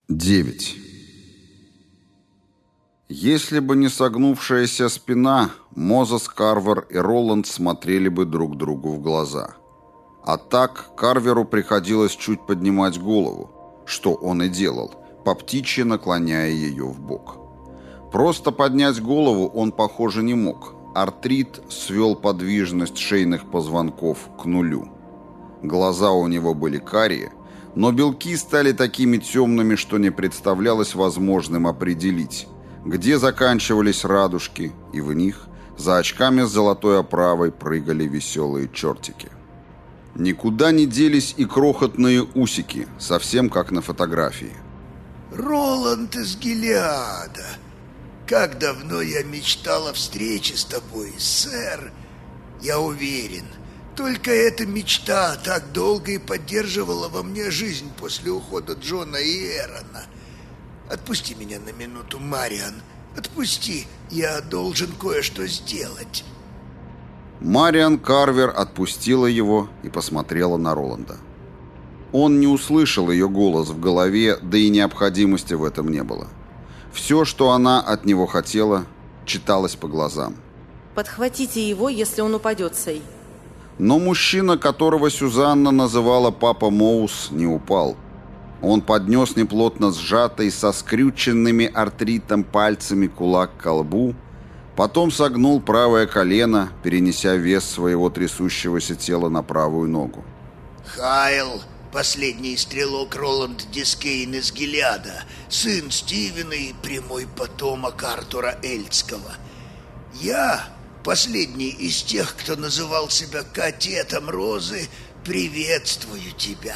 9. Если бы не согнувшаяся спина, Мозес Карвер и Роланд смотрели бы друг другу в глаза. А так Карверу приходилось чуть поднимать голову, что он и делал, по птичьи наклоняя ее в бок. Просто поднять голову он, похоже, не мог. Артрит свел подвижность шейных позвонков к нулю. Глаза у него были карие, но белки стали такими темными, что не представлялось возможным определить, где заканчивались радужки, и в них, за очками с золотой оправой, прыгали веселые чертики. Никуда не делись и крохотные усики, совсем как на фотографии. «Роланд из Гилеада, как давно я мечтал о встрече с тобой, сэр. Я уверен, только эта мечта так долго и поддерживала во мне жизнь после ухода Джона и Эрона. Отпусти меня на минуту, Мариан. Отпусти, я должен кое-что сделать». Мариан Карвер отпустила его и посмотрела на Роланда. Он не услышал ее голос в голове, да и необходимости в этом не было. Все, что она от него хотела, читалось по глазам. «Подхватите его, если он упадет, сей». Но мужчина, которого Сюзанна называла Папа Моус, не упал. Он поднес неплотно сжатый, со скрюченными артритом пальцами кулак к колбу, потом согнул правое колено, перенеся вес своего трясущегося тела на правую ногу. «Хайл, последний стрелок Роланд Дискейн из Гилеада, сын Стивена и прямой потомок Артура Эльдского. Я, последний из тех, кто называл себя кадетом Розы, приветствую тебя».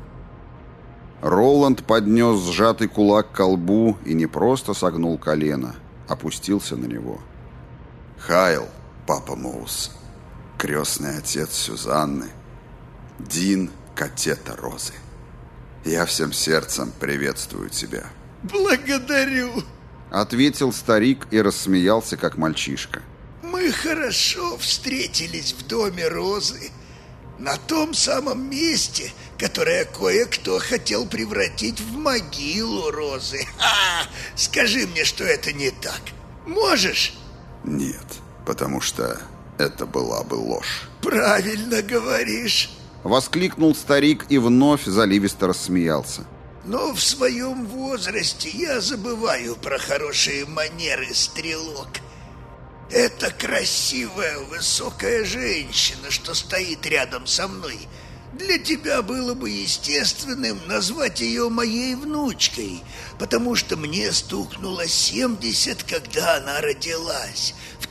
Роланд поднес сжатый кулак к колбу и не просто согнул колено, опустился на него. «Хайл, Папа Моус, крестный отец Сюзанны, Дин, кадета Розы, я всем сердцем приветствую тебя». «Благодарю», — ответил старик и рассмеялся, как мальчишка. «Мы хорошо встретились в доме Розы, на том самом месте, которое кое-кто хотел превратить в могилу Розы. Скажи мне, что это не так. Можешь?» «Нет, потому что это была бы ложь». «Правильно говоришь», — воскликнул старик и вновь заливисто рассмеялся. «но в своем возрасте я забываю про хорошие манеры, стрелок. Это красивая, высокая женщина, что стоит рядом со мной. Для тебя было бы естественным назвать ее моей внучкой, потому что мне стукнуло 70, когда она родилась, в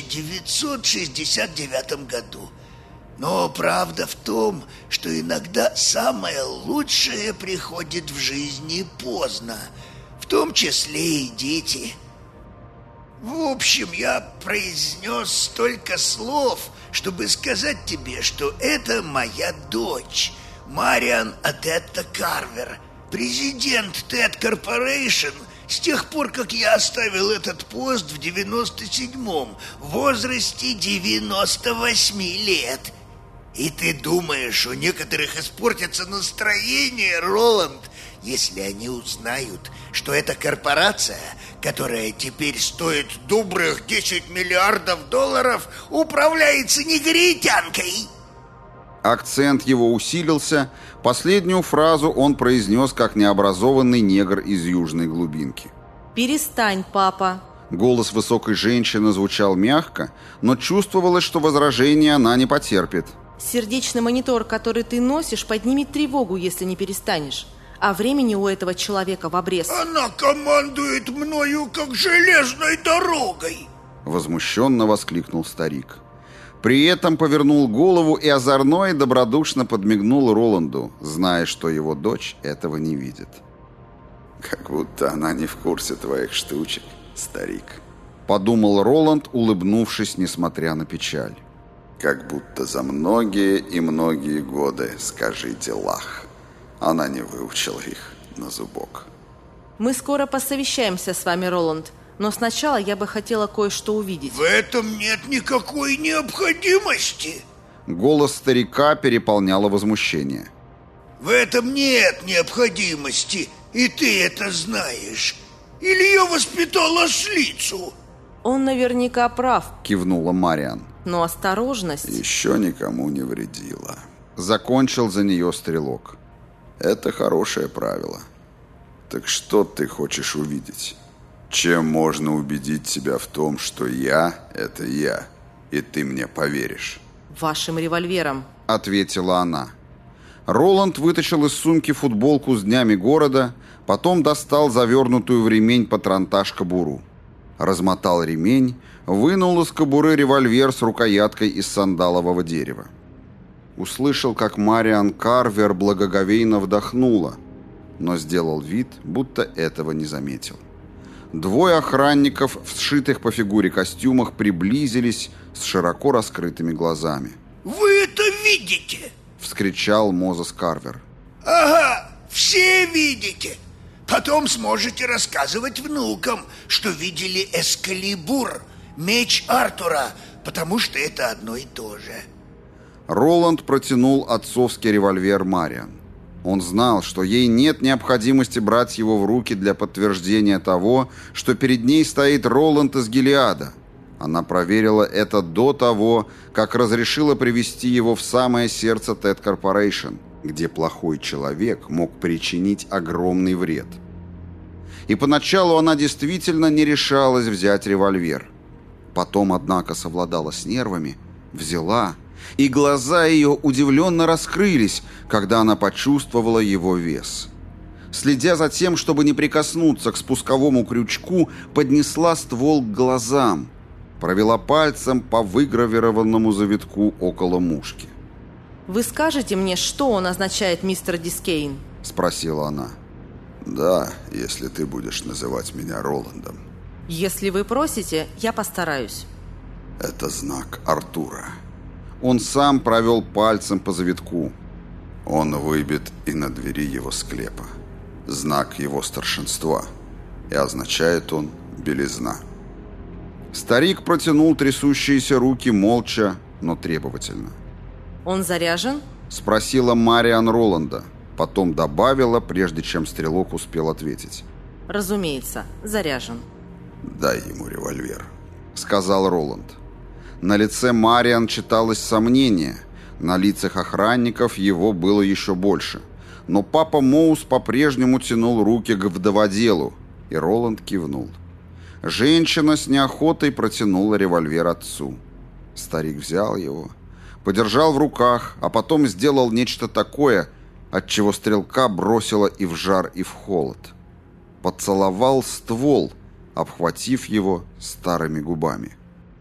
1969 году. Но правда в том, что иногда самое лучшее приходит в жизни поздно, в том числе и дети». В общем, я произнес столько слов, чтобы сказать тебе, что это моя дочь, Мариан Адетта Карвер, президент TED Corporation, с тех пор, как я оставил этот пост в 97-м, в возрасте 98 лет. И ты думаешь, у некоторых испортится настроение, Роланд, если они узнают, что эта корпорация, которая теперь стоит добрых 10 миллиардов долларов, управляется негритянкой?» Акцент его усилился. Последнюю фразу он произнес, как необразованный негр из южной глубинки. «Перестань, папа». Голос высокой женщины звучал мягко, но чувствовалось, что возражения она не потерпит. «Сердечный монитор, который ты носишь, поднимет тревогу, если не перестанешь. А времени у этого человека в обрез». «Она командует мною, как железной дорогой!» Возмущенно воскликнул старик. При этом повернул голову и озорно и добродушно подмигнул Роланду, зная, что его дочь этого не видит. «Как будто она не в курсе твоих штучек, старик», — подумал Роланд, улыбнувшись, несмотря на печаль. «Как будто за многие и многие годы, скажите лах, она не выучила их на зубок». «Мы скоро посовещаемся с вами, Роланд, но сначала я бы хотела кое-что увидеть». «В этом нет никакой необходимости!» Голос старика переполняло возмущение. «В этом нет необходимости. И ты это знаешь? Или ее воспитал ослицу? Он наверняка прав, кивнула Мариан. но осторожность... Еще никому не вредила. Закончил за нее стрелок. Это хорошее правило. Так что ты хочешь увидеть? Чем можно убедить тебя в том, что я – это я, и ты мне поверишь? Вашим револьвером, ответила она. Роланд вытащил из сумки футболку с днями города, потом достал завернутую в ремень патронтаж кобуру. Размотал ремень, вынул из кобуры револьвер с рукояткой из сандалового дерева. Услышал, как Мариан Карвер благоговейно вдохнула, но сделал вид, будто этого не заметил. Двое охранников в сшитых по фигуре костюмах приблизились с широко раскрытыми глазами. «Вы это видите?» — вскричал Мозес Карвер. «Ага, все видите. Потом сможете рассказывать внукам, что видели Эскалибур, меч Артура, потому что это одно и то же». Роланд протянул отцовский револьвер Мариан. Он знал, что ей нет необходимости брать его в руки для подтверждения того, что перед ней стоит Роланд из Гилеада. Она проверила это до того, как разрешила привести его в самое сердце Тед Корпорейшн, где плохой человек мог причинить огромный вред. И поначалу она действительно не решалась взять револьвер. Потом, однако, совладала с нервами, взяла, и глаза ее удивленно раскрылись, когда она почувствовала его вес. Следя за тем, чтобы не прикоснуться к спусковому крючку, поднесла ствол к глазам, провела пальцем по выгравированному завитку около мушки. «Вы скажете мне, что он означает, мистер Дискейн?» — спросила она. «Да, если ты будешь называть меня Роландом». «Если вы просите, я постараюсь». «Это знак Артура». Он сам провел пальцем по завитку. Он выбит и на двери его склепа. Знак его старшинства. И означает он белизна. Старик протянул трясущиеся руки молча, но требовательно. «Он заряжен?» — спросила Мариан Роланда. Потом добавила, прежде чем стрелок успел ответить. «Разумеется, заряжен». «Дай ему револьвер», — сказал Роланд. На лице Мариан читалось сомнение, на лицах охранников его было еще больше. Но папа Моус по-прежнему тянул руки к вдоводелу, и Роланд кивнул. Женщина с неохотой протянула револьвер отцу. Старик взял его, подержал в руках, а потом сделал нечто такое, от чего стрелка бросило и в жар, и в холод. Поцеловал ствол, обхватив его старыми губами.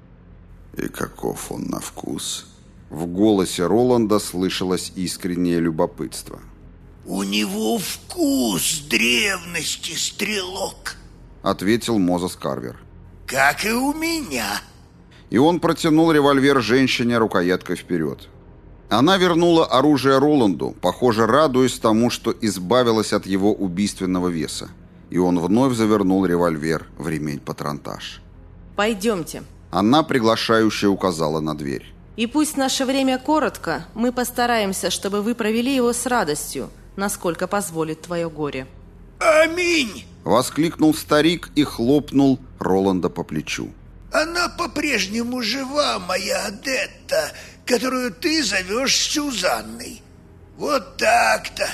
«И каков он на вкус?» В голосе Роланда слышалось искреннее любопытство. «У него вкус древности, стрелок», — ответил Мозес Карвер. «как и у меня». И он протянул револьвер женщине рукояткой вперед. Она вернула оружие Роланду, похоже, радуясь тому, что избавилась от его убийственного веса. И он вновь завернул револьвер в ремень-патронтаж. «Пойдемте». Она приглашающе указала на дверь. «И пусть наше время коротко, мы постараемся, чтобы вы провели его с радостью, насколько позволит твое горе». «Аминь!» — воскликнул старик и хлопнул Роланда по плечу. «Она по-прежнему жива, моя Адетта, которую ты зовешь Сюзанной. Вот так-то.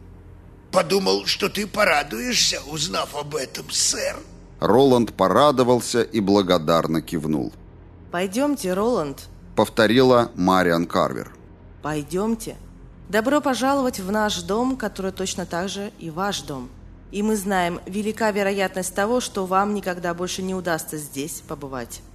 Подумал, что ты порадуешься, узнав об этом, сэр». Роланд порадовался и благодарно кивнул. «Пойдемте, Роланд», — повторила Мариан Карвер. «Пойдемте. Добро пожаловать в наш дом, который точно так же и ваш дом. И мы знаем, велика вероятность того, что вам никогда больше не удастся здесь побывать».